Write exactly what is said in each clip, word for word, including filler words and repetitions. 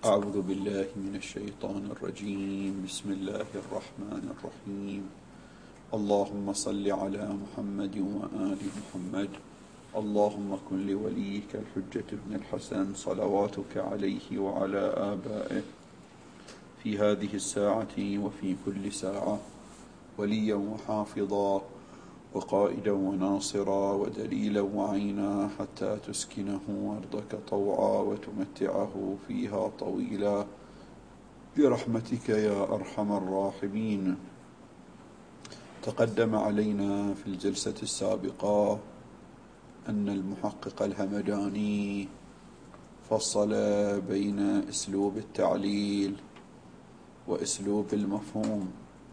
أعوذ بالله من الشيطان الرجيم. بسم الله الرحمن الرحيم. اللهم صل على محمد وآل محمد. اللهم كن لوليك الحجة بن الحسن صلواتك عليه وعلى آبائه في هذه الساعة وفي كل ساعة وليا وحافظا وقائدا وناصرا ودليلا وعينا حتى تسكنه أرضك طوعا وتمتعه فيها طويلا برحمتك يا أرحم الراحمين. تقدم علينا في الجلسة السابقة أن المحقق الهمداني فصل بين أسلوب التعليل وأسلوب المفهوم،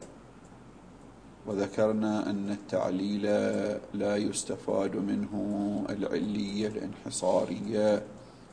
وذكرنا أن التعليل لا يستفاد منه العلية الانحصارية،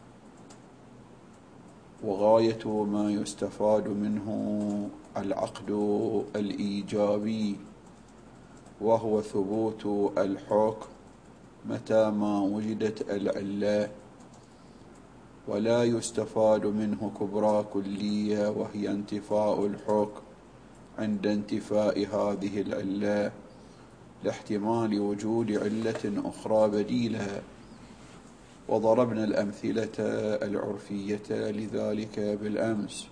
وغاية ما يستفاد منه العقد الإيجابي، وهو ثبوت الحكم متى ما وجدت العلة، ولا يستفاد منه كبرى كلية وهي انتفاء الحكم عند انتفاء هذه العلة لاحتمال وجود علة أخرى بديلة. وضربنا الأمثلة العرفية لذلك بالأمس.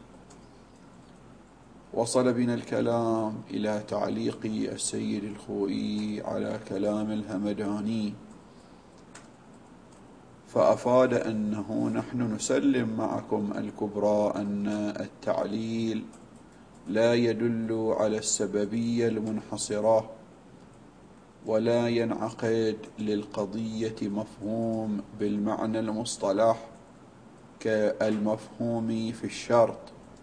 وصل بنا الكلام إلى تعليق السيد الخوئي على كلام الهمداني، فأفاد أنه نحن نسلم معكم الكبرى أن التعليل لا يدل على السببية المنحصرة، ولا ينعقد للقضية مفهوم بالمعنى المصطلح كالمفهوم في الشرط،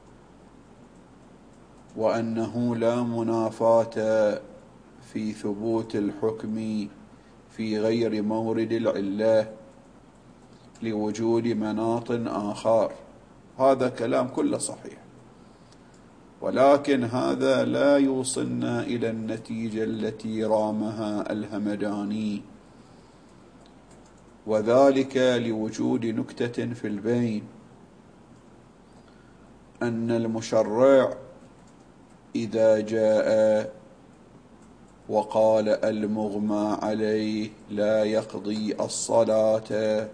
وأنه لا منافاة في ثبوت الحكم في غير مورد العلة لوجود مناط آخر. هذا كلام كله صحيح، ولكن هذا لا يوصلنا إلى النتيجة التي رامها الهمداني، وذلك لوجود نكتة في البين، أن المشرع إذا جاء وقال المغمى عليه لا يقضي الصلاة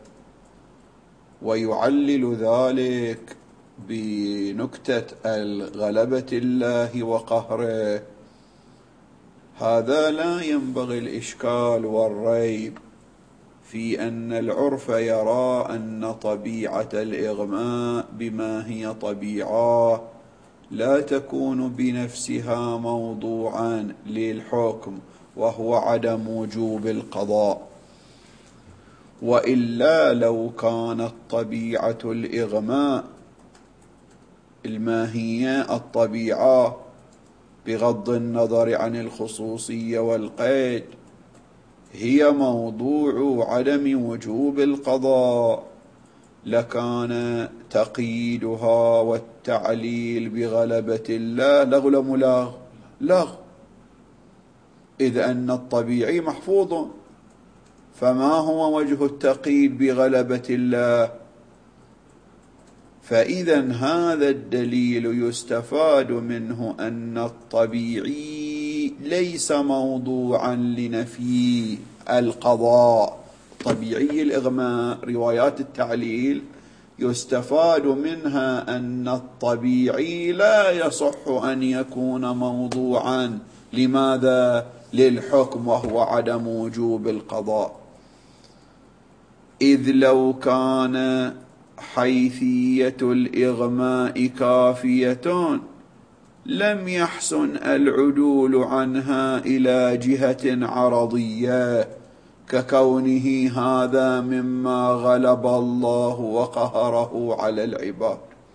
ويعلل ذلك بنكتة الغلبة الله وقهره، هذا لا ينبغي الإشكال والريب في أن العرف يرى أن طبيعة الإغماء بما هي طبيعة لا تكون بنفسها موضوعا للحكم، وهو عدم وجوب القضاء. وإلا لو كانت طبيعة الإغماء الماهية الطبيعة بغض النظر عن الخصوصية والقيد هي موضوع عدم وجوب القضاء، لكان تقييدها والتعليل بغلبة الله لغو ملاغ لغو، إذ أن الطبيعي محفوظ، فما هو وجه التقييد بغلبة الله؟ فإذا هذا الدليل يستفاد منه أن الطبيعي ليس موضوعا لنفي القضاء. طبيعي الإغماء روايات التعليل يستفاد منها أن الطبيعي لا يصح أن يكون موضوعا لماذا؟ للحكم، وهو عدم وجوب القضاء. إذ لو كان حيثية الإغماء كافية لم يحسن العدول عنها إلى جهة عرضية ككونه هذا مما غلب الله وقهره على العباد،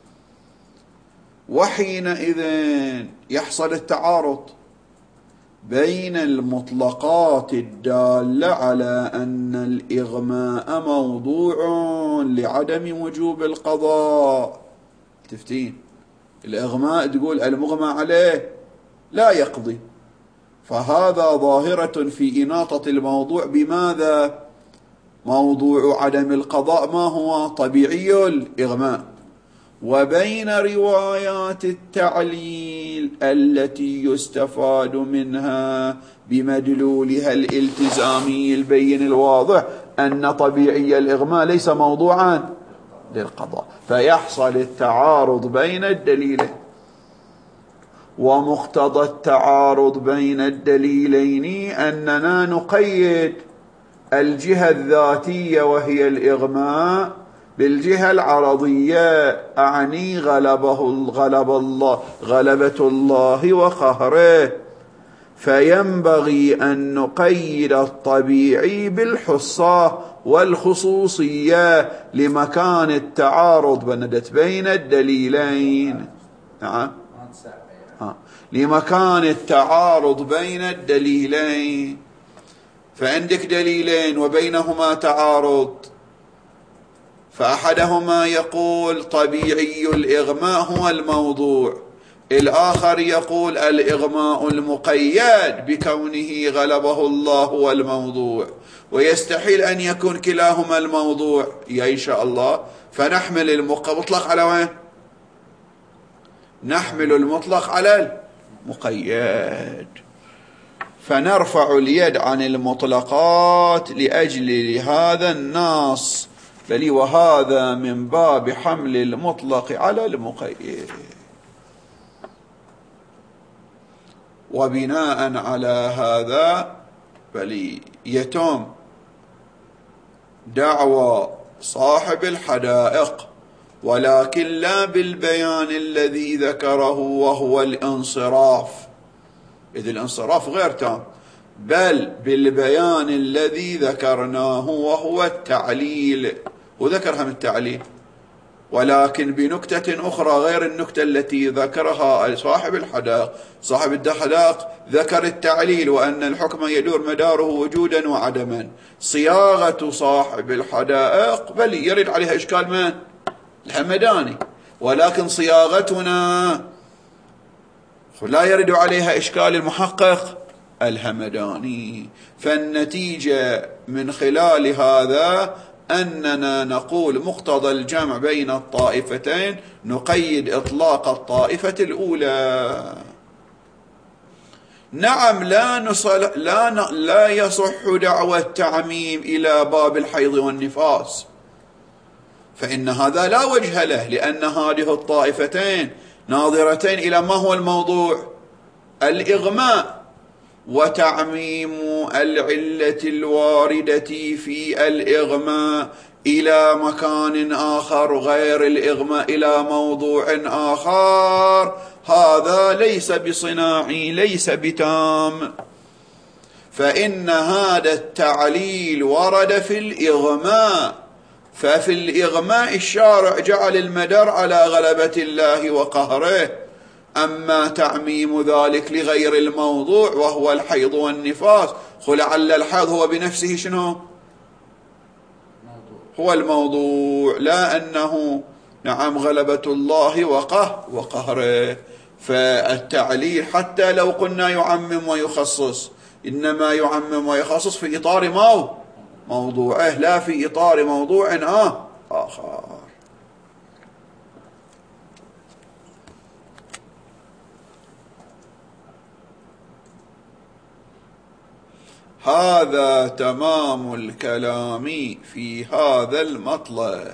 وحينئذ يحصل التعارض بين المطلقات الدالة على أن الإغماء موضوع لعدم وجوب القضاء. تفتين الإغماء تقول المغمى عليه لا يقضي، فهذا ظاهرة في إناطة الموضوع بماذا؟ موضوع عدم القضاء ما هو؟ طبيعي الإغماء. وبين روايات التعليل التي يستفاد منها بمدلولها الالتزامي البين الواضح أن طبيعي الإغماء ليس موضوعا للقضاء، فيحصل التعارض بين الدليلين. ومقتضى التعارض بين الدليلين أننا نقيد الجهة الذاتية وهي الإغماء بالجهة العرضية، أعني غلبه غلب الله غلبة الله وقهره، فينبغي أن نقيد الطبيعي بالحصة والخصوصية لمكان التعارض بندت بين الدليلين. نعم، لمكان التعارض بين الدليلين. فعندك دليلين وبينهما تعارض، فأحدهما يقول طبيعي الإغماء هو الموضوع، الآخر يقول الإغماء المقيد بكونه غلبه الله هو الموضوع، ويستحيل أن يكون كلاهما الموضوع. يا إن شاء الله فنحمل المطلق على وين؟ نحمل المطلق على المقيد، فنرفع اليد عن المطلقات لأجل هذا النص، بل وهذا من باب حمل المطلق على المقيد. وبناء على هذا بل يتم دعوى صاحب الحدائق، ولكن لا بالبيان الذي ذكره وهو الانصراف، إذ الانصراف غير تام، بل بالبيان الذي ذكرناه وهو التعليل. وذكر هم التعليل، ولكن بنكتة أخرى غير النكتة التي ذكرها صاحب الحدائق. صاحب الحدائق ذكر التعليل وأن الحكم يدور مداره وجودا وعدما. صياغة صاحب الحدائق بل يرد عليها إشكال من؟ الهمداني، ولكن صياغتنا لا يرد عليها إشكال المحقق الهمداني. فالنتيجة من خلال هذا أننا نقول مقتضى الجمع بين الطائفتين نقيد إطلاق الطائفة الأولى. نعم، لا, نصل لا, ن... لا يصح دعوى التعميم إلى باب الحيض والنفاس، فإن هذا لا وجه له، لأن هذه الطائفتين ناظرتين إلى ما هو الموضوع؟ الإغماء، وتعميم العلة الواردة في الإغماء إلى مكان آخر غير الإغماء إلى موضوع آخر، هذا ليس بصناعي، ليس بتام. فإن هذا التعليل ورد في الإغماء، ففي الإغماء الشارع جعل المدار على غلبة الله وقهره. أما تعميم ذلك لغير الموضوع وهو الحيض والنفاس، لعل الحيض هو بنفسه شنو؟ هو الموضوع، لا أنه نعم غلبة الله وقه وقهره. فالتعليل حتى لو قلنا يعمم ويخصص، إنما يعمم ويخصص في إطار ما موضوعه، لا في إطار موضوع آه آخر. هذا تمام الكلام في هذا المطلب.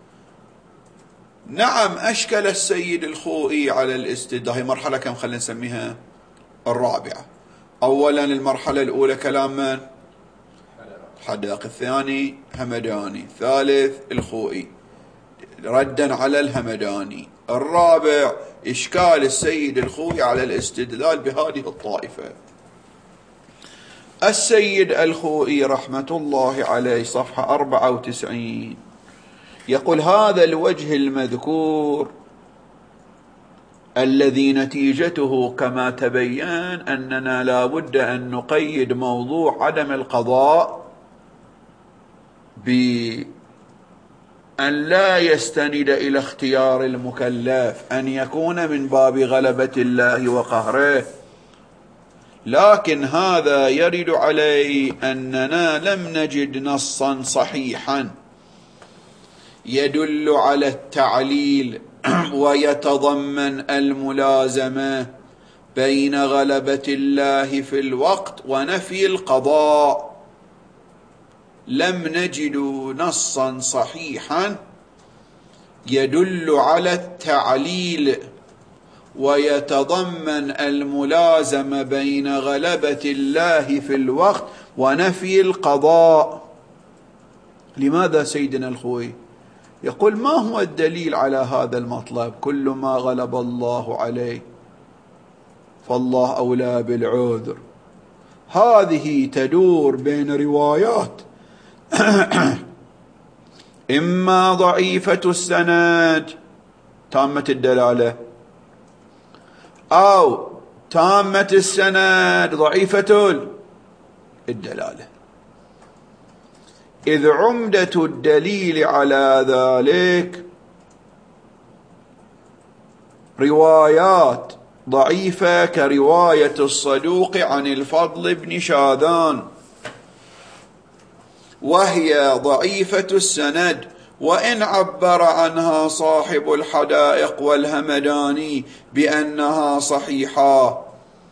نعم، أشكل السيد الخوئي على الاستدلال. هي مرحلة كم خلينا نسميها؟ الرابعة. أولا المرحلة الأولى كلام من؟ الحدائق، الثاني همداني، ثالث الخوئي ردا على الهمداني، الرابع إشكال السيد الخوئي على الاستدلال بهذه الطائفة. السيد الخوئي رحمة الله عليه صفحة أربعة وتسعين يقول: هذا الوجه المذكور الذي نتيجته كما تبين أننا لا بد أن نقيد موضوع عدم القضاء بأن لا يستند إلى اختيار المكلف، أن يكون من باب غلبة الله وقهره. لكن هذا يرد عليه أننا لم نجد نصا صحيحا يدل على التعليل ويتضمن الملازمة بين غلبة الله في الوقت ونفي القضاء. لم نجد نصا صحيحا يدل على التعليل ويتضمن الملازمة بين غلبة الله في الوقت ونفي القضاء. لماذا سيدنا الخوئي يقول ما هو الدليل على هذا المطلب؟ كل ما غلب الله عليه فالله أولى بالعذر. هذه تدور بين روايات إما ضعيفة السند تامة الدلالة، أو تامة السند ضعيفة الدلالة. إذ عمدة الدليل على ذلك روايات ضعيفة كرواية الصدوق عن الفضل بن شاذان، وهي ضعيفة السند، وإن عبر عنها صاحب الحدائق والهمداني بأنها صحيحة،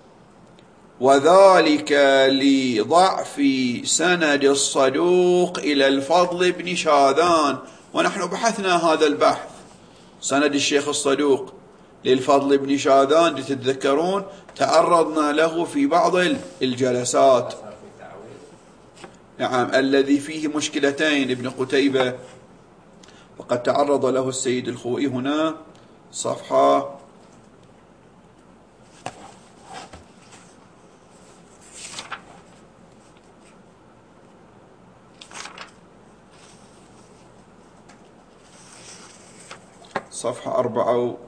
وذلك لضعف سند الصدوق إلى الفضل بن شاذان. ونحن بحثنا هذا البحث، سند الشيخ الصدوق للفضل بن شاذان، تتذكرون تعرضنا له في بعض الجلسات. نعم، الذي فيه مشكلتين ابن قتيبة، وقد تعرض له السيد الخوئي هنا صفحة صفحة أربعة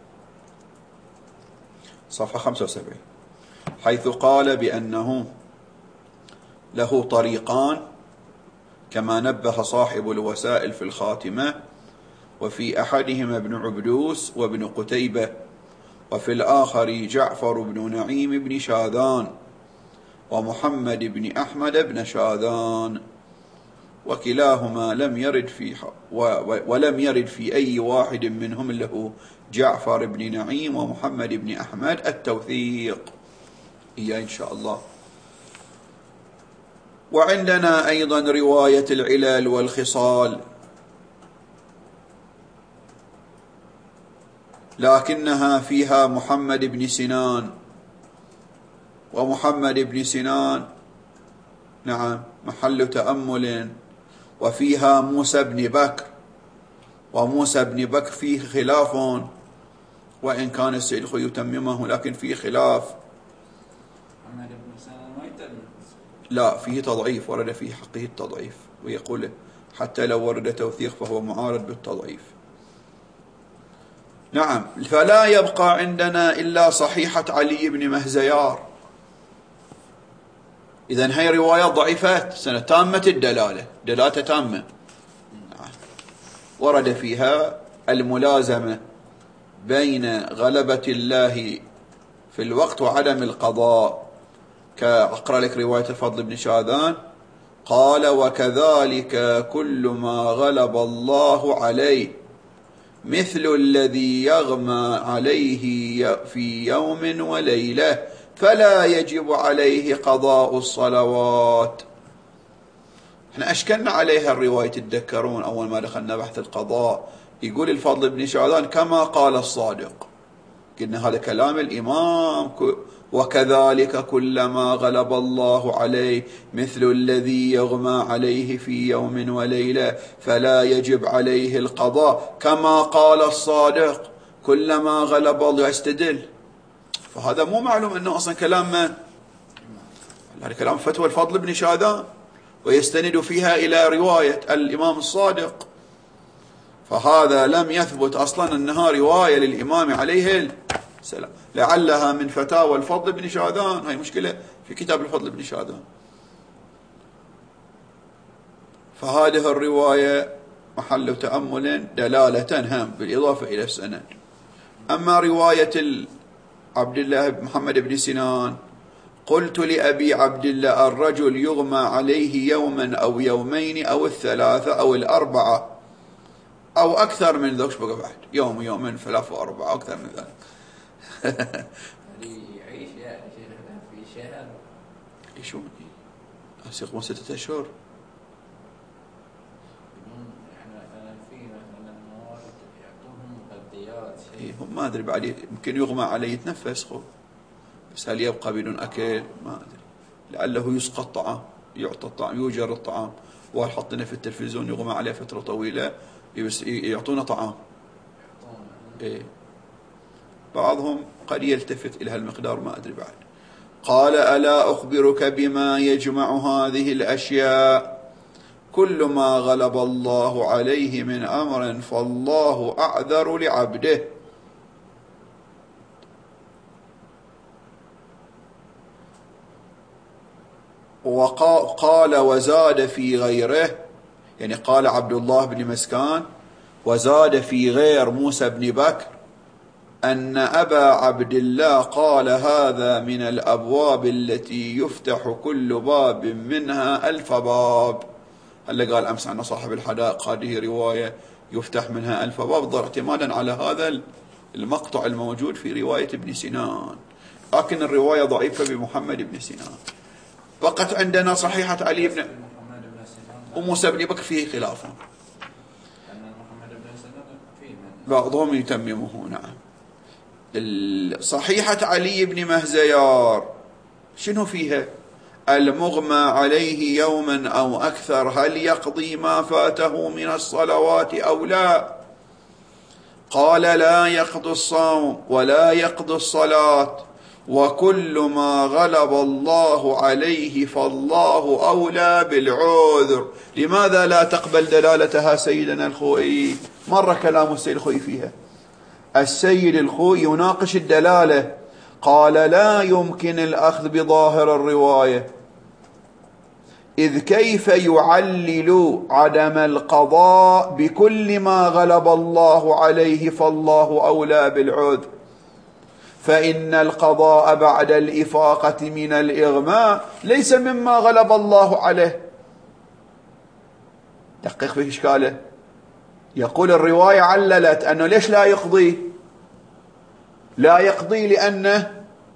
صفحة خمسة وسبعين، حيث قال بأنه له طريقان كما نبه صاحب الوسائل في الخاتمة، وفي أحدهما ابن عبدوس وابن قتيبة، وفي الآخر جعفر بن نعيم بن شاذان ومحمد بن أحمد بن شاذان، وكلاهما لم يرد في ولم يرد في أي واحد منهم له جعفر بن نعيم ومحمد بن أحمد التوثيق. إياه إن شاء الله. وعندنا أيضا رواية العلل والخصال، لكنها فيها محمد بن سنان، ومحمد بن سنان نعم محل تأمل، وفيها موسى بن بكر، وموسى بن بكر فيه خلاف، وإن كان السيد الخوئي يتممه لكن فيه خلاف. لا، فيه تضعيف، ورد في حقه التضعيف، ويقول حتى لو ورد توثيق فهو معارض بالتضعيف. نعم، فلا يبقى عندنا إلا صحيحة علي بن مهزيار. إذن هي روايات ضعيفات سنة تامة الدلالة، دلالة تامة، ورد فيها الملازمة بين غلبة الله في الوقت وعدم القضاء. كأقرأ لك رواية الفضل بن شاذان، قال: وكذلك كل ما غلب الله عليه مثل الذي يغمى عليه في يوم وليلة فلا يجب عليه قضاء الصلوات. احنا أشكلنا عليها الرواية، تتذكرون أول ما دخلنا بحث القضاء، يقول الفضل بن شاذان كما قال الصادق، قلنا هذا كلام الإمام. وكذلك كلما غلب الله عليه مثل الذي يغمى عليه في يوم وليلة فلا يجب عليه القضاء كما قال الصادق. كلما غلب الله يستدل، فهذا مو معلوم أنه أصلا كلام من؟ هذا كلام فتوى الفضل بن شاذان، ويستند فيها إلى رواية الإمام الصادق، فهذا لم يثبت أصلا أنها رواية للإمام عليه السلام، لعلها من فتاوى الفضل بن شاذان. هاي مشكلة في كتاب الفضل بن شاذان. فهذه الرواية محل تأمل دلالة هم بالإضافة إلى السند. أما رواية عبد الله بن محمد بن سنان، قلت لأبي عبد الله: الرجل يغمى عليه يوما أو يومين أو الثلاثة أو الأربعة، أو أكثر من ذلك بقى بعد يوم يومين ثلاثة وأربعة أكثر من ذلك. يعيش يعني في شهر يشون يقوم ستة أشهر. إيه هم ما أدري بعد يمكن يغمى عليه يتنفس خو، بس هل يبقى بدون أكل ما أدري، لعله يسقط طعام، يعطى الطعام، يوجر الطعام، وحطنا في التلفزيون يغمى عليه فترة طويلة بس يعطونا طعام. إيه بعضهم قد يلتفت إلى هالمقدار ما أدري بعد. قال ألا أخبرك بما يجمع هذه الأشياء كل ما غلب الله عليه من أمر فالله أعذر لعبده. وقال وزاد في غيره، يعني قال عبد الله بن مسكان وزاد في غير موسى بن بكر أن أبا عبد الله قال هذا من الأبواب التي يفتح كل باب منها ألف باب. هل قال أمس أن صاحب الحدائق هذه رواية يفتح منها ألف باب اعتمادا على هذا المقطع الموجود في رواية ابن سينان، لكن الرواية ضعيفة بمحمد بن سينان. فقط عندنا صحيحة علي بن وموسى بن بكر فيه خلاف، بعضهم يتممه. نعم صحيحة علي بن مهزيار شنو فيها؟ المغمى عليه يوما أو أكثر هل يقضي ما فاته من الصلوات أو لا؟ قال لا يقضي الصوم ولا يقضي الصلاة، وكل ما غلب الله عليه فالله أولى بالعذر. لماذا لا تقبل دلالتها سيدنا الخوئي؟ مر كلام السيد الخوئي فيها. السيد الخوئي يناقش الدلالة، قال لا يمكن الأخذ بظاهر الرواية، إذ كيف يعلل عدم القضاء بكل ما غلب الله عليه فالله أولى بالعذر، فإن القضاء بعد الإفاقة من الإغماء ليس مما غلب الله عليه. دقق في إشكاله، يقول الرواية عللت أنه ليش لا يقضي؟ لا يقضي لأنه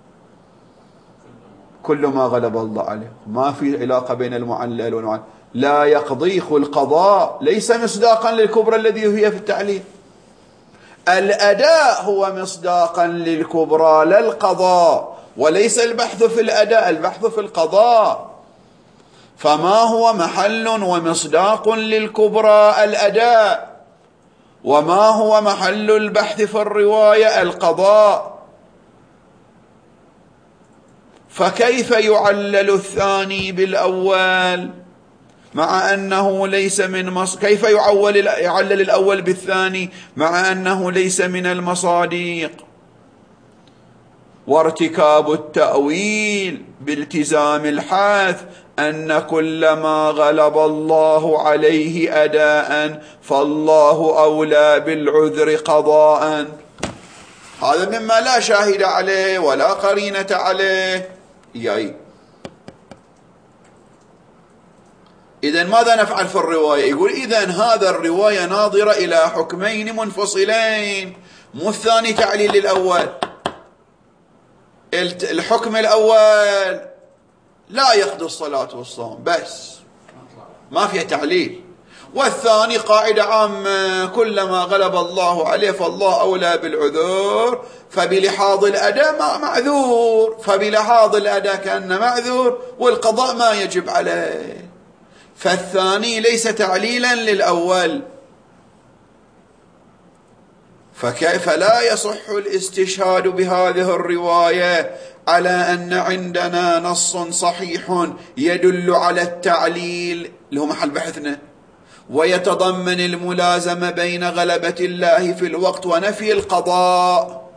كل ما غلب الله عليه، ما في علاقة بين المعلل والمعلل. لا يقضي القضاء ليس مصداقا للكبرى الذي هي في التعليل، الأداء هو مصداقا للكبرى لا القضاء، وليس البحث في الأداء، البحث في القضاء. فما هو محل ومصداق للكبرى الأداء، وما هو محل البحث في الرواية القضاء. فكيف يعلل الثاني بالأول مع أنه ليس من مص... كيف يعول يعلل الأول بالثاني مع أنه ليس من المصاديق؟ وارتكاب التأويل بالتزام الحث أن كل ما غلب الله عليه أداء فالله أولى بالعذر قضاء، هذا مما لا شاهد عليه ولا قرينة عليه. يعني إذن ماذا نفعل في الرواية؟ يقول إذن هذا الرواية ناظرة إلى حكمين منفصلين، مو الثاني تعليل للأول. الحكم الأول لا يقضي الصلاة والصوم بس ما فيها تعليل، والثاني قاعدة عامة كلما غلب الله عليه فالله أولى بالعذور، فبلحاظ الأداء معذور، فبلحاظ الأداء كأنه معذور والقضاء ما يجب عليه، فالثاني ليس تعليلا للأول. فكيف لا يصح الاستشهاد بهذه الرواية على أن عندنا نص صحيح يدل على التعليل اللي هو محل بحثنا، ويتضمن الملازمة بين غلبة الله في الوقت ونفي القضاء؟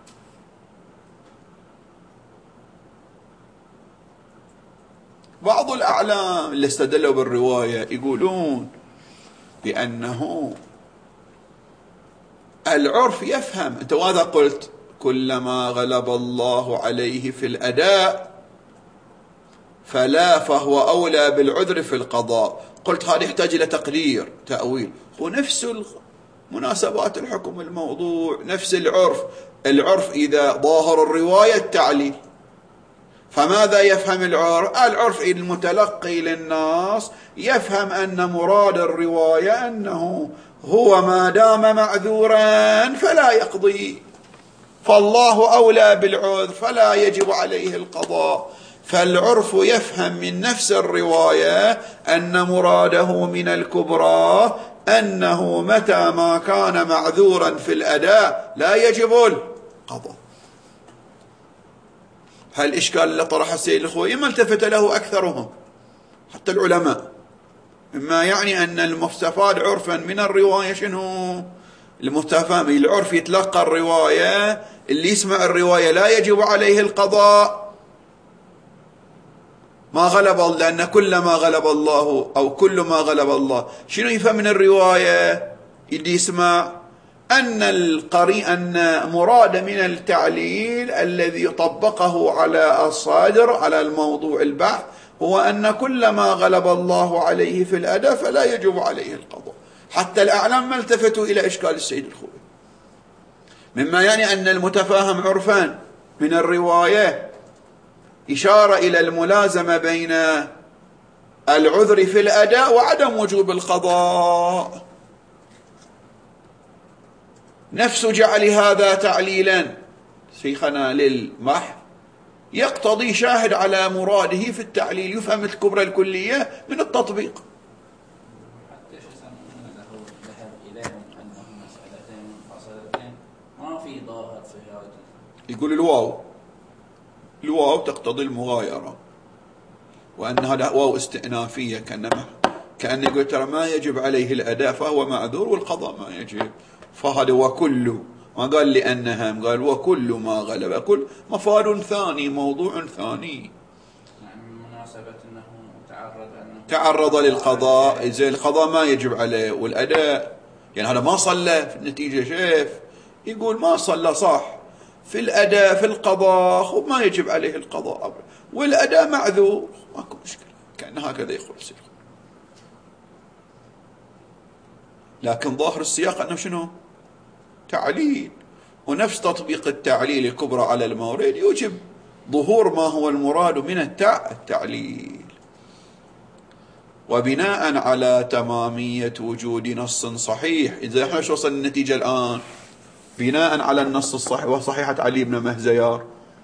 بعض الأعلام اللي استدلوا بالرواية يقولون بأنه العرف يفهم، أنت ماذا قلت؟ كلما غلب الله عليه في الأداء فلا فهو أولى بالعذر في القضاء. قلت هذا يحتاج إلى تقدير تأويل، هو نفس مناسبات الحكم الموضوع نفس العرف. العرف إذا ظاهر الرواية التعليل، فماذا يفهم العرف؟ العرف المتلقي للناس يفهم أن مراد الرواية أنه هو ما دام معذورا فلا يقضي، فالله أولى بالعذر فلا يجب عليه القضاء. فالعرف يفهم من نفس الرواية أن مراده من الكبرى أنه متى ما كان معذورا في الأداء لا يجب القضاء. هالإشكال اللي طرح السيد الخوئي ما التفت له أكثرهم حتى العلماء، مما يعني أن المستفاد عرفا من الرواية شنو؟ المستفاد العرف يتلقى الرواية، اللي يسمع الرواية لا يجب عليه القضاء ما غلب، لأن كل ما غلب الله أو كل ما غلب الله شنو يفهم من الرواية؟ اللي يسمع أن القري أن مراد من التعليل الذي طبقه على الصادر على الموضوع البحث هو أن كل ما غلب الله عليه في الأداء فلا يجب عليه القضاء. حتى الأعلام ما التفتوا إلى إشكال السيد الخوئي، مما يعني أن المتفاهم عرفان من الرواية إشارة إلى الملازمة بين العذر في الأداء وعدم وجوب القضاء. نفس جعل هذا تعليلا شيخنا للمح يقتضي شاهد على مراده في التعليل يفهم الكبرى الكلية من التطبيق. حتى يسمون له ذهب إليهم أنهم مسألتين منفصلتين ما في ظاهر في هذا. يقول الواو الواو تقتضي المغايرة، وأن هذا واو استئنافية، كأنما كأن يقول ترى ما يجب عليه الأداء فهو معذور والقضاء ما يجب، فهذا وكل ما قال لأنهم قال وكل ما غلب، كل مفاد ثاني موضوع ثاني. يعني مناسبة أنه تعرض أنه تعرض للقضاء، إذا القضاء ما يجب عليه والأداء يعني هذا ما صلى في النتيجة شايف يقول ما صلى صح في الأداء في القضاء وما يجب عليه القضاء والأداء معذور ماكو مشكلة، كأن هكذا يقول السيد. لكن ظاهر السياق أنه شنو؟ تعليل، ونفس تطبيق التعليل الكبرى على المورد يوجب ظهور ما هو المراد من التعليل. وبناء على تمامية وجود نص صحيح، إذا احنا شو وصل النتيجة الآن؟ بناء على النص الصحيح وصحيحة علي بن مهزيار،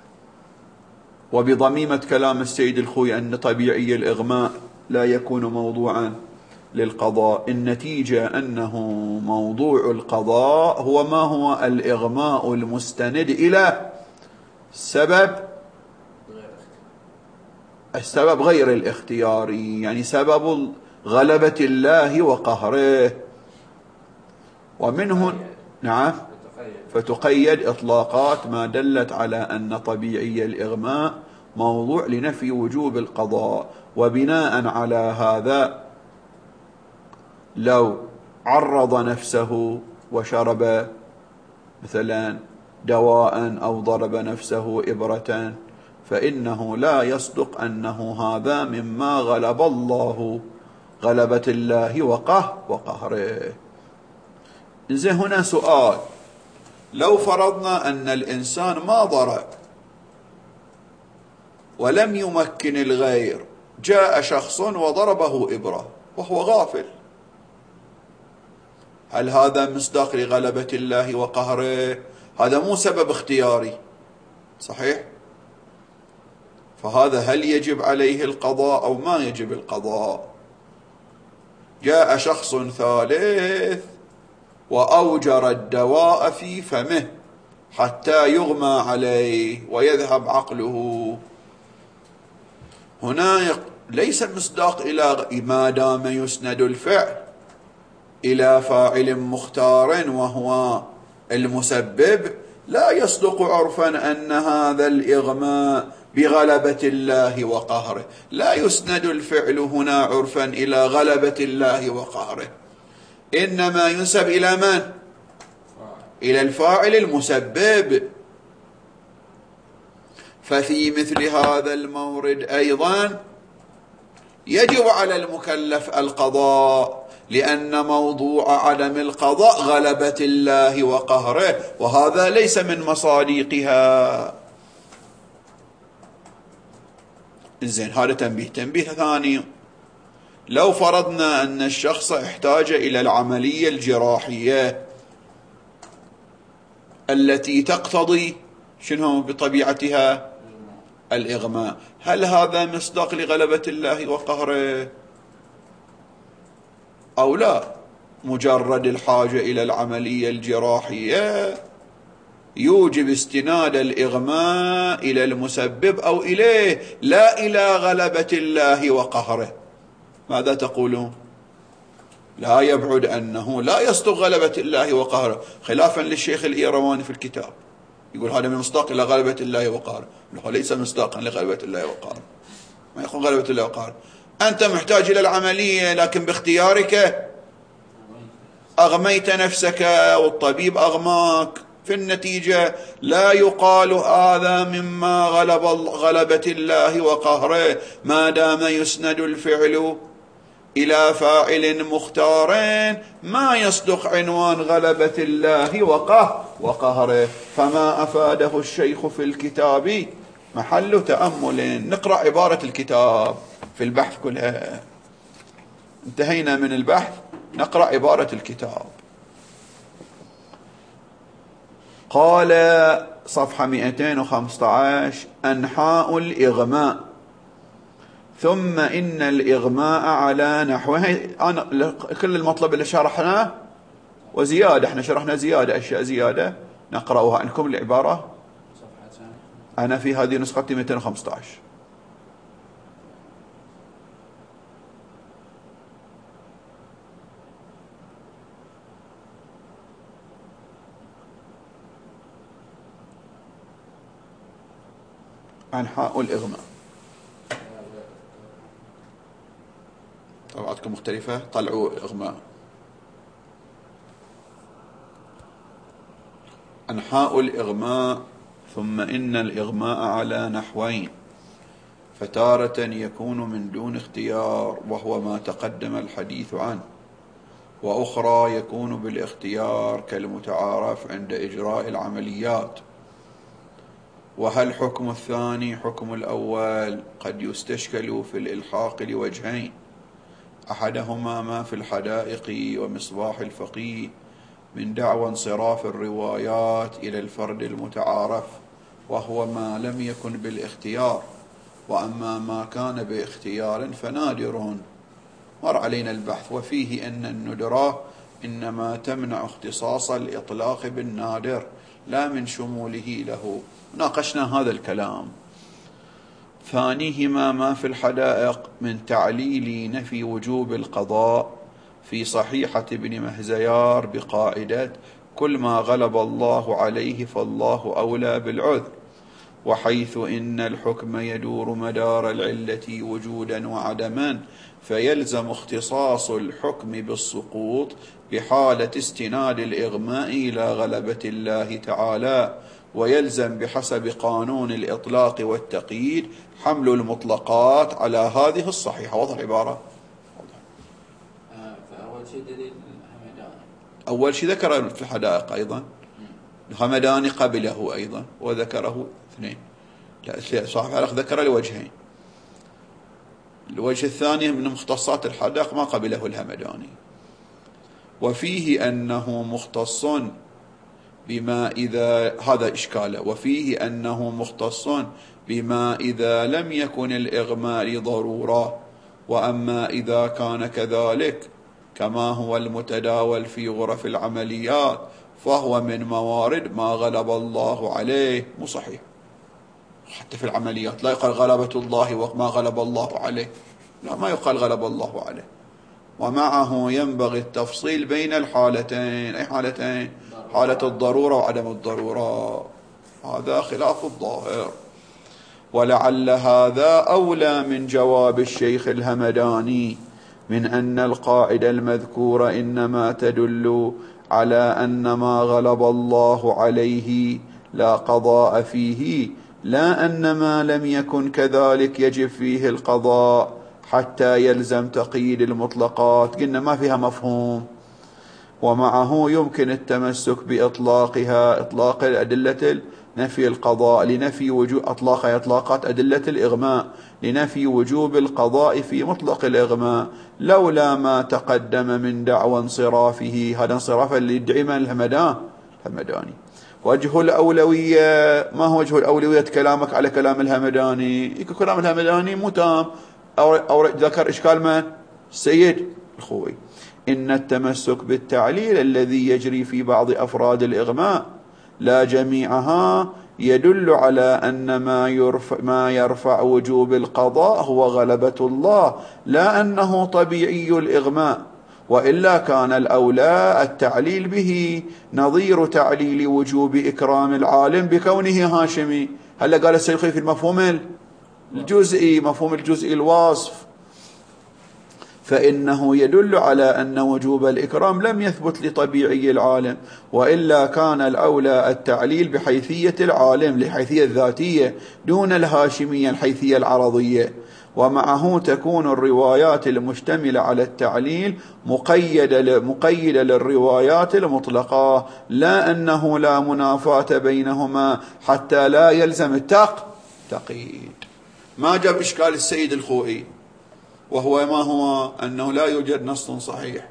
وبضميمة كلام السيد الخوئي أن طبيعي الإغماء لا يكون موضوعا للقضاء، النتيجة أنه موضوع القضاء هو ما هو الإغماء المستند إلى سبب السبب غير الاختياري، يعني سبب غلبة الله وقهره. ومنه نعم فتقيد إطلاقات ما دلت على أن طبيعي الإغماء موضوع لنفي وجوب القضاء. وبناء على هذا لو عرض نفسه وشرب مثلا دواء أو ضرب نفسه إبرة فإنه لا يصدق أنه هذا مما غلب الله غلبة الله وقه وقهره. إذا هنا سؤال، لو فرضنا أن الإنسان ما ضرب ولم يمكن الغير، جاء شخص وضربه إبرة وهو غافل، هل هذا مصداق لغلبة الله وقهره؟ هذا مو سبب اختياري صحيح؟ فهذا هل يجب عليه القضاء أو ما يجب القضاء؟ جاء شخص ثالث وأوجر الدواء في فمه حتى يغمى عليه ويذهب عقله، هنا ليس مصداق إلى ما دام يسند الفعل إلى فاعل مختار وهو المسبب، لا يصدق عرفا أن هذا الإغماء بغلبة الله وقهره، لا يسند الفعل هنا عرفا إلى غلبة الله وقهره، إنما ينسب إلى من؟ إلى الفاعل المسبب. ففي مثل هذا المورد أيضا يجب على المكلف القضاء، لأن موضوع عدم القضاء غلبة الله وقهره، وهذا ليس من مصادقها. زين، هذا تنبيه. تنبيه ثاني: لو فرضنا أن الشخص احتاج إلى العملية الجراحية التي تقتضي شنو بطبيعتها؟ الإغماء، هل هذا مصداق لغلبة الله وقهره أو لا؟ مجرد الحاجة إلى العملية الجراحية يوجب استناد الإغماء إلى المسبب أو إليه، لا إلى غلبة الله وقهره. ماذا تقولون؟ لا يبعد أنه لا يصدق غلبة الله وقهره، خلافا للشيخ الإيرواني في الكتاب، يقول هذا من مصداق إلى غلبة الله وقهره. هو ليس مصداقا لغلبة الله وقهره، ما يكون غلبة الله وقهره. أنت محتاج إلى العملية لكن باختيارك أغميت نفسك والطبيب أغماك، في النتيجة لا يقال هذا مما غلب غلبة الله وقهره ما دام يسند الفعل إلى فاعل مختار، ما يصدق عنوان غلبة الله وقه وقهره. فما أفاده الشيخ في الكتاب محل تأمل. نقرأ عبارة الكتاب في البحث كلها، انتهينا من البحث، نقرأ عبارة الكتاب. قال صفحة مئتين وخمسة عشر: أنحاء الإغماء. ثم إن الإغماء على نحوه. أنا كل المطلب اللي شرحناه وزيادة، احنا شرحنا زيادة، أشياء زيادة نقرأها عندكم العبارة. أنا في هذه نسختي مئتين وخمسة عشر. أنحاء الإغماء. طبعاتكم مختلفة، طلعوا إغماء. أنحاء الإغماء. ثم إن الإغماء على نحوين: فتارة يكون من دون اختيار وهو ما تقدم الحديث عنه، وأخرى يكون بالاختيار كالمتعارف عند إجراء العمليات. وهل حكم الثاني حكم الأول؟ قد يستشكل في الإلحاق لوجهين: أحدهما ما في الحدائق ومصباح الفقيه من دعوى انصراف الروايات إلى الفرد المتعارف، وهو ما لم يكن بالاختيار، وأما ما كان باختيار فنادر. مر علينا البحث. وفيه أن الندرة إنما تمنع اختصاص الإطلاق بالنادر لا من شموله له. ناقشنا هذا الكلام. ثانيهما ما في الحدائق من تعليل نفي وجوب القضاء في صحيحة ابن مهزيار بقاعدة كل ما غلب الله عليه فالله أولى بالعذر، وحيث إن الحكم يدور مدار العلة وجودا وعدما، فيلزم اختصاص الحكم بالسقوط بحالة استناد الإغماء إلى غلبة الله تعالى، ويلزم بحسب قانون الإطلاق والتقييد حمل المطلقات على هذه الصحيحة. وضع العبارة. فأول شيء دليل الهمداني. أول شيء ذكر في الحدائق أيضا الهمداني قبله أيضا وذكره اثنين. صاحب الحدائق ذكر لوجهين. الوجه الثاني من مختصات الحدائق ما قبله الهمداني. وفيه أنه مختص بما إذا هذا إشكاله وفيه أنه مختص بما إذا لم يكن الإغماء ضرورة، وأما إذا كان كذلك كما هو المتداول في غرف العمليات فهو من موارد ما غلب الله عليه. مو صحيح، حتى في العمليات لا يقال غلبة الله وما غلب الله عليه، لا، ما يقال غلب الله عليه. ومعه ينبغي التفصيل بين الحالتين. أي حالتين؟ حالة الضرورة وعدم الضرورة، هذا خلاف الظاهر. ولعل هذا أولى من جواب الشيخ الهمداني من أن القاعدة المذكورة إنما تدل على أن ما غلب الله عليه لا قضاء فيه، لا أن ما لم يكن كذلك يجب فيه القضاء، حتى يلزم تقييد المطلقات، قلنا ما فيها مفهوم. ومعه يمكن التمسك بإطلاقها، إطلاق أدلة نفي القضاء لنفي وجوب، أطلاقها إطلاقات أدلة الإغماء لنفي وجوب القضاء في مطلق الإغماء، لولا ما تقدم من دعوى انصرافه. هذا انصرافا اللي يدعي من الهمدان الهمداني. وجه الأولوية، ما هو وجه الأولوية كلامك على كلام الهمداني؟ يكون كلام الهمداني متام، أو, أو ذكر إشكال من؟ السيد الخوئي. إن التمسك بالتعليل الذي يجري في بعض أفراد الإغماء لا جميعها يدل على أن ما يرفع, ما يرفع وجوب القضاء هو غلبة الله، لا أنه طبيعي الإغماء، وإلا كان الأولى التعليل به، نظير تعليل وجوب إكرام العالم بكونه هاشمي. هلا قال السيخي في المفهوم الجزئي، مفهوم الجزئي الواصف، فإنه يدل على أن وجوب الإكرام لم يثبت لطبيعي العالم، وإلا كان الأولى التعليل بحيثية العالم لحيثية الذاتية دون الهاشمية الحيثية العرضية. ومعه تكون الروايات المشتملة على التعليل مقيدة مقيدة للروايات المطلقة، لا أنه لا منافاة بينهما حتى لا يلزم التقييد. ما جاب إشكال السيد الخوئي، وهو ما هو أنه لا يوجد نص صحيح،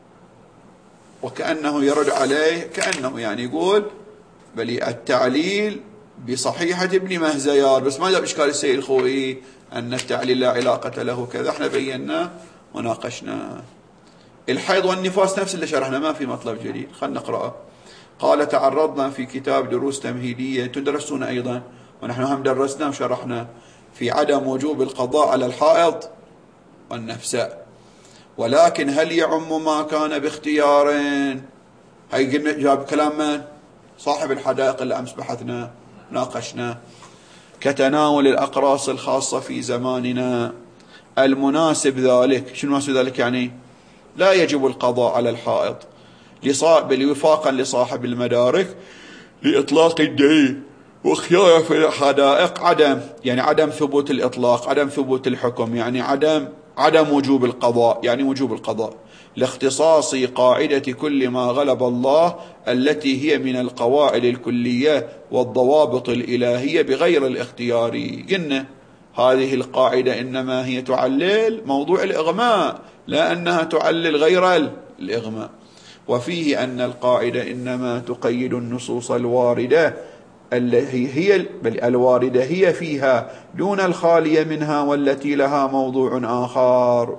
وكأنه يرد عليه، كأنه يعني يقول بل التعليل بصحيحة ابن مهزيار، بس ما جاب إشكال السيد الخوئي أن التعليل لا علاقة له كذا. احنا بينا وناقشنا. الحيض والنفاس نفس اللي شرحنا، ما في مطلب جديد. خلنا نقرأه. قال تعرضنا في كتاب دروس تمهيدية تدرسون أيضا، ونحن هم درسنا وشرحنا في عدم وجوب القضاء على الحائض والنفساء، ولكن هل يعم ما كان باختيار؟ هاي قلنا جاب كلام من؟ صاحب الحدائق اللي أمس بحثنا ناقشنا. كتناول الأقراص الخاصة في زماننا المناسب ذلك. شنو مناسب ذلك؟ يعني لا يجب القضاء على الحائض بل وفاقا لصاحب المدارك لإطلاق الدليل وخيار في الحدائق عدم، يعني عدم ثبوت الإطلاق، عدم ثبوت الحكم، يعني عدم عدم وجوب القضاء، يعني وجوب القضاء لاختصاص قاعدة كل ما غلب الله التي هي من القواعد الكلية والضوابط الإلهية بغير الاختيار. قلنا هذه القاعدة إنما هي تعلل موضوع الإغماء، لا أنها تعلل غير الإغماء. وفيه أن القاعدة إنما تقيد النصوص الواردة التي هي بل الواردة هي فيها دون الخالية منها والتي لها موضوع آخر.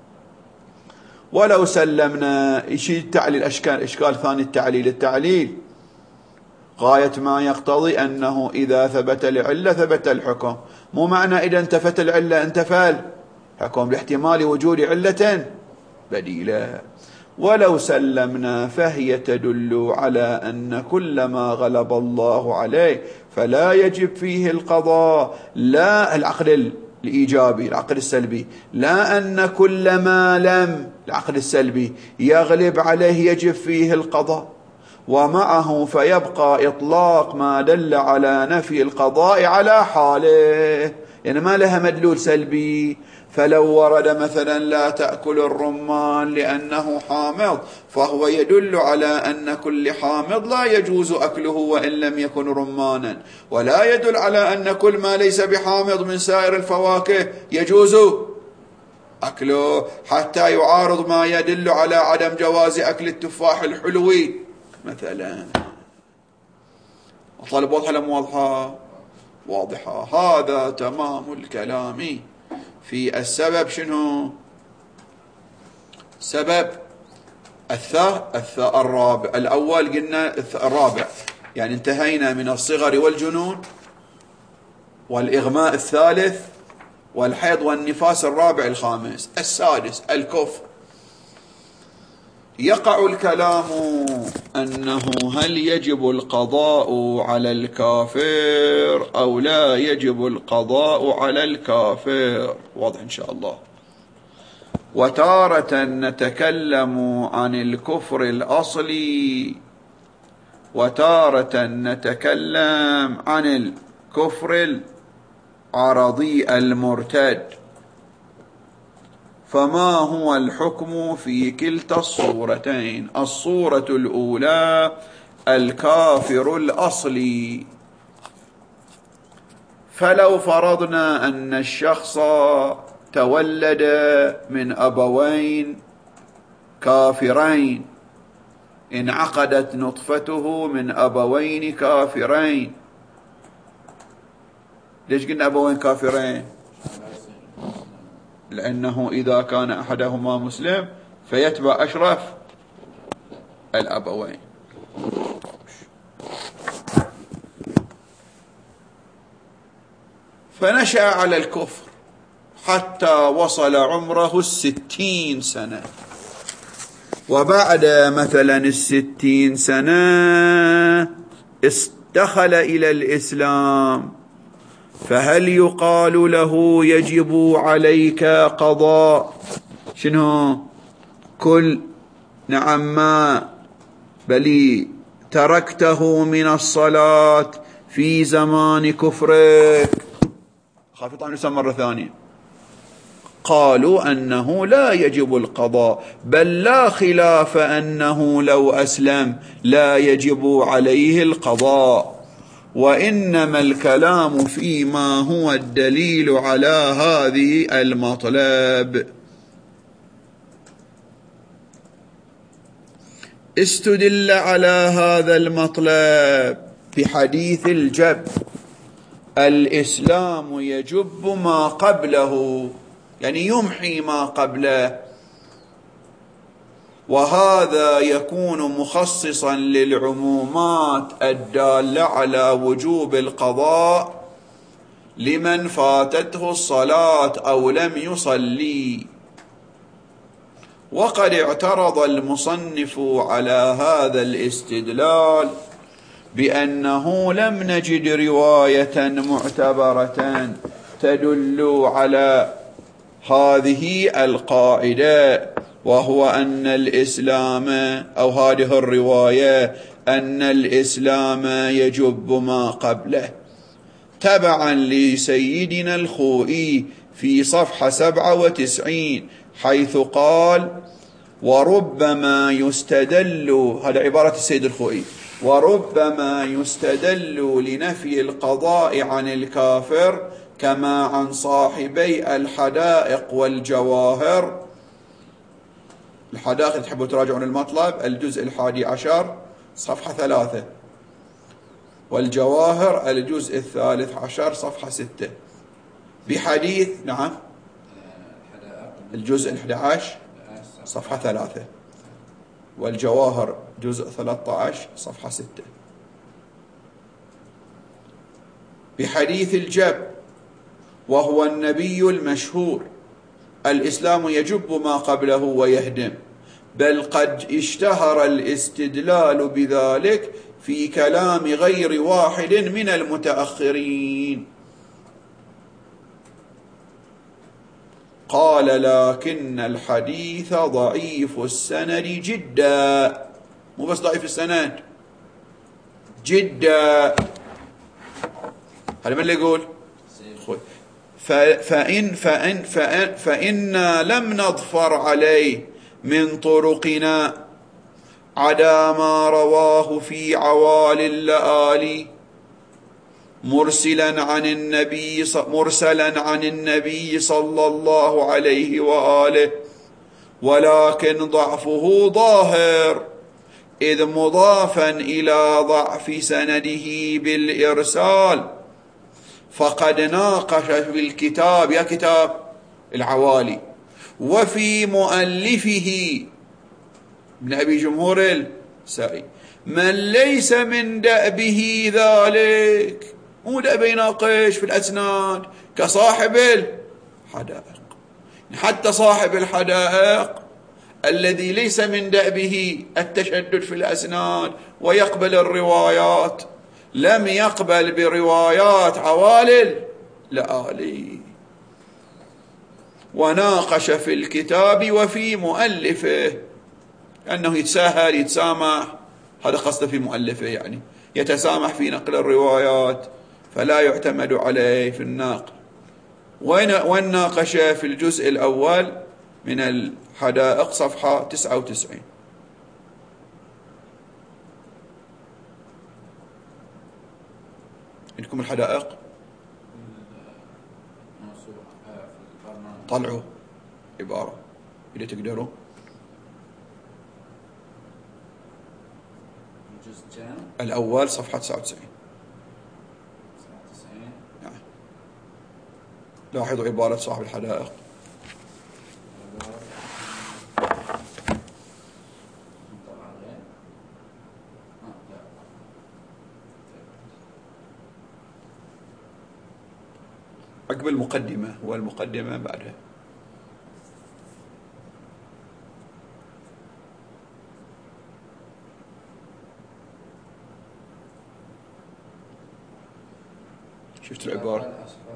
ولو سلمنا شيء التعليل، أشكال إشكال ثاني التعليل التعليل غاية ما يقتضي أنه إذا ثبت العلة ثبت الحكم، مو معنى إذا انتفت العلة انتفى الحكم لاحتمال وجود علة بديلة. ولو سلمنا فهي تدل على أن كل ما غلب الله عليه فلا يجب فيه القضاء، لا العقل الإيجابي العقل السلبي، لا أن كل ما لم العقل السلبي يغلب عليه يجب فيه القضاء. ومعه فيبقى إطلاق ما دل على نفي القضاء على حاله، يعني ما لها مدلول سلبي. فلو ورد مثلا لا تأكل الرمان لأنه حامض، فهو يدل على أن كل حامض لا يجوز أكله وإن لم يكن رمانا، ولا يدل على أن كل ما ليس بحامض من سائر الفواكه يجوز أكله، حتى يعارض ما يدل على عدم جواز أكل التفاح الحلوي مثلا. طالب واضحة لم واضحة؟ واضحة. هذا تمام الكلام في السبب. شنو سبب الثاء الثاء الرابع الأول؟ قلنا الرابع، يعني انتهينا من الصغر والجنون والإغماء الثالث والحيض والنفاس الرابع الخامس. السادس الكفر. يقع الكلام أنه هل يجب القضاء على الكافر أو لا يجب القضاء على الكافر، واضح إن شاء الله. وتارة نتكلم عن الكفر الأصلي، وتارة نتكلم عن الكفر العرضي المرتد. فما هو الحكم في كلتا الصورتين؟ الصورة الأولى الكافر الأصلي، فلو فرضنا أن الشخص تولد من أبوين كافرين، انعقدت نطفته من أبوين كافرين. ليش قلنا أبوين كافرين؟ لأنه إذا كان أحدهما مسلم فيتبع أشرف الأبوين. فنشأ على الكفر حتى وصل عمره الستين سنة، وبعد مثلا الستين سنة دخل إلى الإسلام، فهل يقال له يجب عليك قضاء شنو كل نعم ما بل تركته من الصلاة في زمان كفرك؟ خاف يطلع نسأل مرة ثانية. قالوا أنه لا يجب القضاء، بل لا خلاف أنه لو أسلم لا يجب عليه القضاء، وإنما الكلام فيما هو الدليل على هذه المطلب. استدل على هذا المطلب بحديث الجب: الإسلام يجب ما قبله، يعني يمحي ما قبله، وهذا يكون مخصصا للعمومات الدالة على وجوب القضاء لمن فاتته الصلاة أو لم يصلي. وقد اعترض المصنف على هذا الاستدلال بأنه لم نجد رواية معتبرة تدل على هذه القاعدة، وهو أن الإسلام أو هذه الرواية أن الإسلام يجب ما قبله، تبعا لسيدنا الخوئي في صفحة سبعة وتسعين، حيث قال: وربما يستدل، هذا عبارة السيد الخوئي، وربما يستدل لنفي القضاء عن الكافر كما عن صاحبي الحدائق والجواهر. الحدائق تحبوا تراجعون المطلب الجزء الحادي عشر صفحة ثلاثة، والجواهر الجزء الثالث عشر صفحة ستة، بحديث نعم الجزء الأحد عشر صفحة ثلاثة، والجواهر جزء ثلاثة عشر صفحة ستة، بحديث الجب وهو النبي المشهور: الإسلام يجب ما قبله ويهدم، بل قد اشتهر الاستدلال بذلك في كلام غير واحد من المتأخرين. قال: لكن الحديث ضعيف السند جدا، مو بس ضعيف السند جدا. هذا من اللي يقول؟ فإن فإن فإن فإنا لم نظفر عليه من طرقنا عدا ما رواه في عوالي اللآلي مرسلا عن النبي مرسلا عن النبي صلى الله عليه وآله، ولكن ضعفه ظاهر، إذ مضافا إلى ضعف سنده بالإرسال، فقد ناقش في الكتاب، يا كتاب العوالي، وفي مؤلفه ابن أبي جمهور السائي من ليس من دأبه ذلك، مو دأب يناقش في الأسناد كصاحب الحدائق. حتى صاحب الحدائق الذي ليس من دأبه التشدد في الأسناد ويقبل الروايات لم يقبل بروايات عوالي لآلي، وناقش في الكتاب وفي مؤلفه، أنه يتساهل يتسامح، هذا قصده في مؤلفه، يعني يتسامح في نقل الروايات فلا يعتمد عليه في النقل. وين ناقش في الجزء الأول من الحدائق صفحة تسعة وتسعين. عندكم الحدائق؟ طلعوا عبارة إذا تقدروا. الأول صفحة تسعة وتسعين. نعم. لاحظوا عبارة صاحب الحدائق. عقب المقدمة والمقدمة بعدها. شفت العبارة؟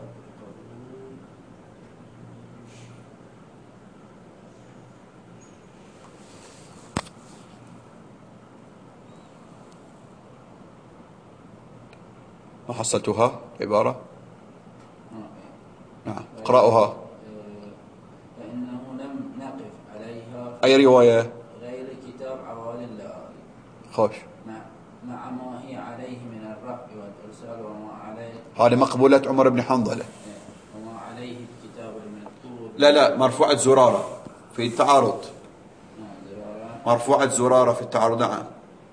ما حصلتوها عبارة؟ نعم اقرأوها. فإنه لم نقف عليها أي رواية؟ غير كتاب عوالي اللآلي. خوش. مع مع ما هي عليه من الرفع والإرسال وما عليه. هذه مقبولة عمر بن حنظلة. وما عليه الكتاب المذكور. لا لا مرفوعة زرارة في التعارض. مرفوعة زرارة في التعارض. نعم.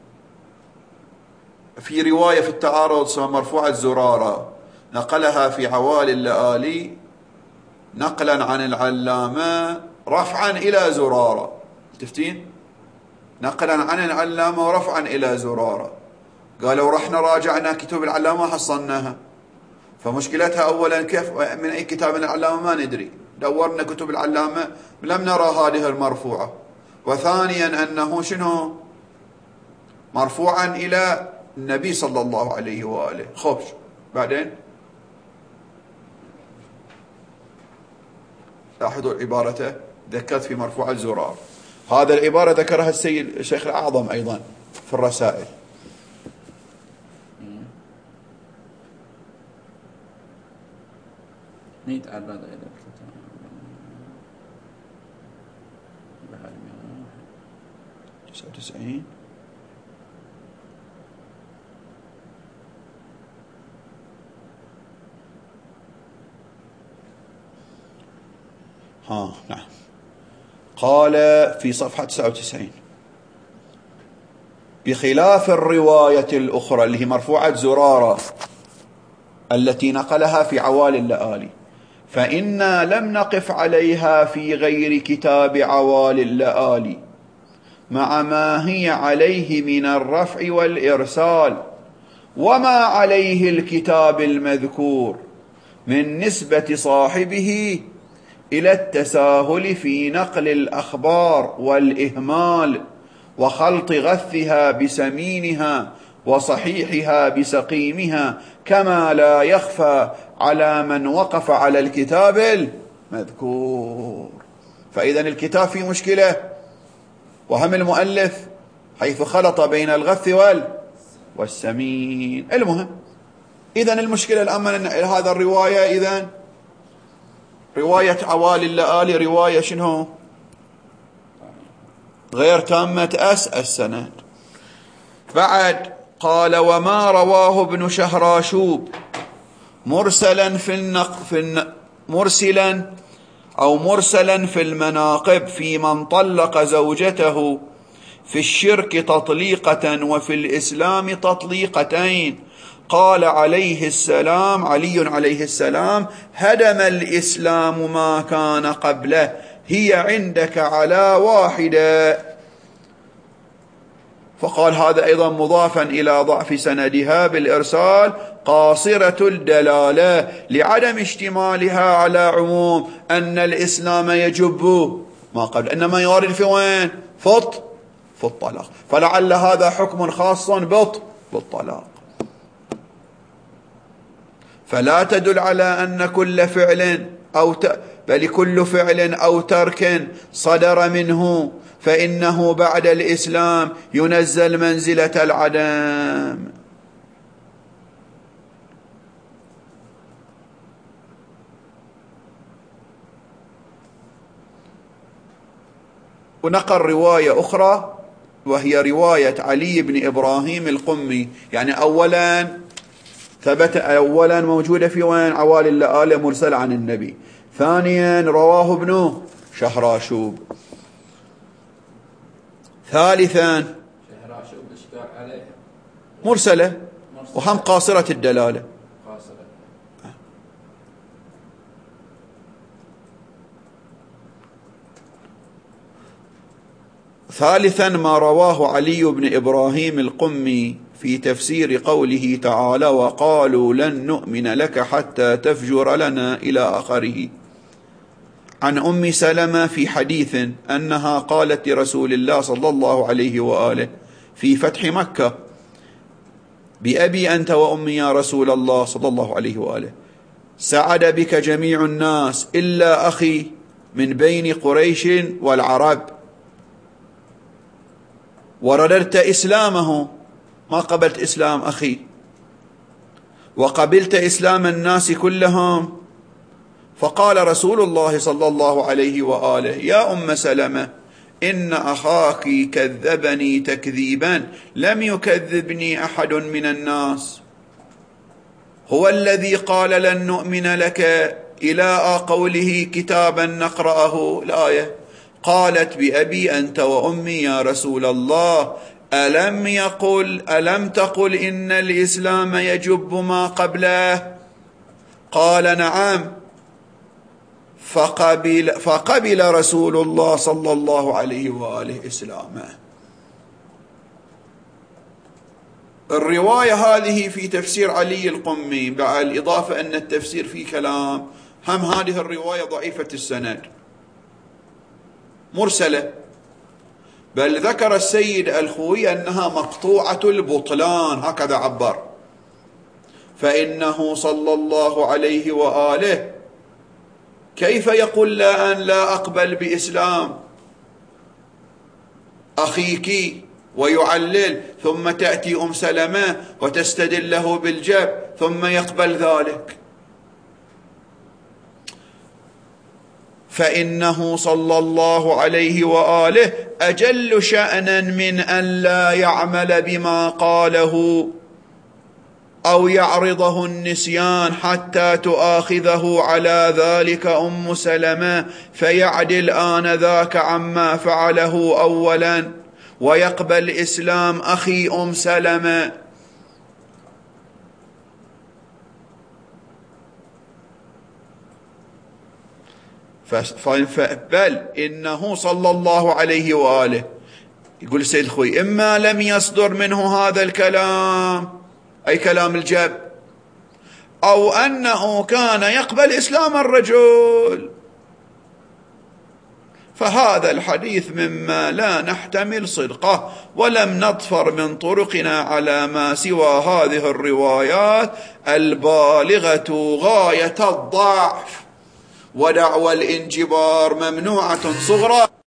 في رواية في التعارض اسمها مرفوعة زرارة نقلها في عوالي اللآلي نقلا عن العلامة رفعا إلى زرارة. تفتين؟ نقلا عن العلامة ورفعا إلى زرارة. قالوا رحنا راجعنا كتب العلامة حصلناها. فمشكلتها أولا كيف من أي كتاب من العلامة ما ندري. دورنا كتب العلامة لم نرى هذه المرفوعة. وثانيا أنه شنو مرفوعا إلى النبي صلى الله عليه وآله. خوش. بعدين لاحظوا عبارته ذكرت في مرفوع الزرار. هذا العبارة ذكرها السيد الشيخ الأعظم أيضا في الرسائل. نيتعرض إلى تسعة وتسعين. ها نعم. قال في صفحة تسعة وتسعين بخلاف الرواية الأخرى اللي هي مرفوعة زرارة التي نقلها في عوالي اللآلي فإنا لم نقف عليها في غير كتاب عوالي اللآلي مع ما هي عليه من الرفع والإرسال وما عليه الكتاب المذكور من نسبة صاحبه إلى التساهل في نقل الأخبار والإهمال وخلط غثها بسمينها وصحيحها بسقيمها كما لا يخفى على من وقف على الكتاب المذكور. فإذا الكتاب فيه مشكلة وهم المؤلف حيث خلط بين الغث والسمين. المهم إذن المشكلة الآن أن هذا الرواية إذن رواية عوالي اللآلي رواية شنو غير تامة أس السند. بعد قال وما رواه ابن شهراشوب مرسلا في النق في الن مرسلا أو مرسلا في المناقب في من طلق زوجته في الشرك تطليقة وفي الإسلام تطليقتين قال عليه السلام علي عليه السلام هدم الإسلام ما كان قبله هي عندك على واحدة. فقال هذا أيضا مضافا إلى ضعف سندها بالإرسال قاصرة الدلالة لعدم اشتمالها على عموم أن الإسلام يجب ما قبل إنما يورد في وين فط في الطلاق. فلعل هذا حكم خاص بط بالطلاق فلا تدل على أن كل فعل أو ت... بل كل فعل أو ترك صدر منه فإنه بعد الإسلام ينزل منزلة العدم. ونقل رواية أخرى وهي رواية علي بن إبراهيم القمي. يعني أولا ثبت أولا موجودة في وين؟ عوالي اللآلئ مرسل عن النبي. ثانيا رواه ابن شهراشوب. ثالثا شهراشوب إشكال عليه مرسلة وهم قاصرة الدلالة. قاصرة. ثالثا ما رواه علي بن إبراهيم القمي في تفسير قوله تعالى وقالوا لن نؤمن لك حتى تفجر لنا إلى آخره، عن أم سلمة في حديث أنها قالت لرسول الله صلى الله عليه وآله في فتح مكة بأبي أنت وأمي يا رسول الله صلى الله عليه وآله سعد بك جميع الناس إلا أخي من بين قريش والعرب، ورددت إسلامه ما قبلت إسلام أخي، وقبلت إسلام الناس كلهم. فقال رسول الله صلى الله عليه وآله يا أم سلمة إن أخاك كذبني تكذيبا لم يكذبني أحد من الناس، هو الذي قال لن نؤمن لك إلى قوله كتابا نقرأه الآية. قالت بأبي أنت وأمي يا رسول الله ألم يقل ألم تقل إن الإسلام يجب ما قبله؟ قال نعم. فقبل, فقبل رسول الله صلى الله عليه وآله إسلامه. الرواية هذه في تفسير علي القمي، مع الإضافة أن التفسير فيه كلام، هم هذه الرواية ضعيفة السند مرسلة، بل ذكر السيد الخوي أنها مقطوعة البطلان، هكذا عبر. فإنه صلى الله عليه وآله كيف يقول لا أن لا أقبل بإسلام أخيك ويعلل، ثم تأتي أم سلمة وتستدل له بالجب ثم يقبل ذلك؟ فإنه صلى الله عليه وآله أجل شأنا من أن لا يعمل بما قاله أو يعرضه النسيان حتى تؤاخذه على ذلك أم سلمة فيعدل آنذاك عما فعله أولا ويقبل إسلام أخي أم سلمة. بل إنه صلى الله عليه وآله يقول سيد خوي إما لم يصدر منه هذا الكلام أي كلام الجب، أو أنه كان يقبل إسلام الرجل، فهذا الحديث مما لا نحتمل صدقه، ولم نظفر من طرقنا على ما سوى هذه الروايات البالغة غاية الضعف، ودعوى الانجبار ممنوعة صغرى.